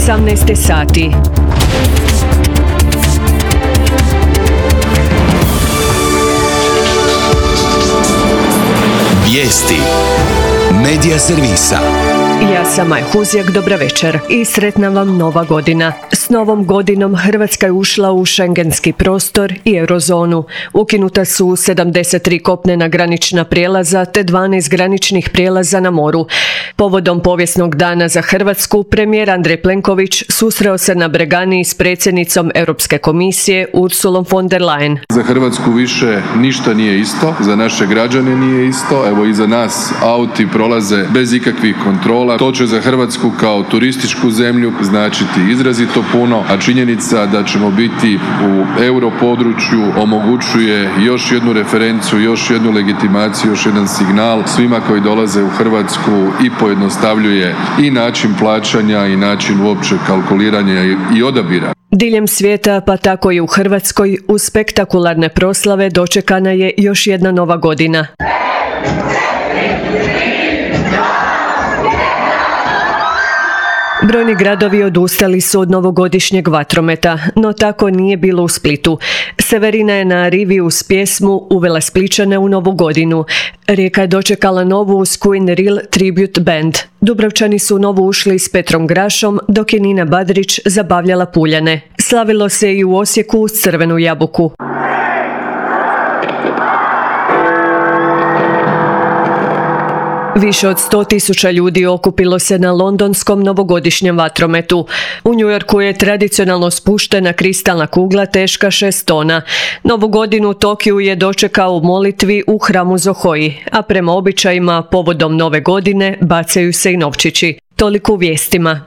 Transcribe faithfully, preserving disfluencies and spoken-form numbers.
osamnaest sati. Vijesti Medija servisa. Ja sam Maj Huzjak, dobra večer i sretna vam nova godina. S novom godinom Hrvatska je ušla u šengenski prostor i eurozonu. Ukinuta su sedamdeset tri kopnena granična prijelaza te dvanaest graničnih prijelaza na moru. Povodom povijesnog dana za Hrvatsku, premijer Andrej Plenković susreo se na Bregani s predsjednicom Europske komisije Ursulom von der Leyen. Za Hrvatsku više ništa nije isto, za naše građane nije isto, evo i za nas auti prolaze bez ikakvih kontrola. To će za Hrvatsku kao turističku zemlju značiti izrazito puno, a činjenica da ćemo biti u europodručju omogućuje još jednu referencu, još jednu legitimaciju, još jedan signal svima koji dolaze u Hrvatsku i pojednostavljuje i način plaćanja i način uopće kalkuliranja i odabira. Diljem svijeta, pa tako i u Hrvatskoj, uz spektakularne proslave dočekana je još jedna nova godina. Brojni gradovi odustali su od novogodišnjeg vatrometa, no tako nije bilo u Splitu. Severina je na rivi uz pjesmu uvela Spličane u novu godinu. Rijeka je dočekala novu uz Queen Real Tribute Band. Dubrovčani su u novu ušli s Petrom Grašom, dok je Nina Badrić zabavljala Puljane. Slavilo se i u Osijeku uz Crvenu jabuku. Više od sto tisuća ljudi okupilo se na londonskom novogodišnjem vatrometu. U New Yorku je tradicionalno spuštena kristalna kugla teška šest tona. Novu godinu u Tokiju je dočekao u molitvi u hramu Zohoji, a prema običajima povodom nove godine bacaju se i novčići. Toliko u vijestima.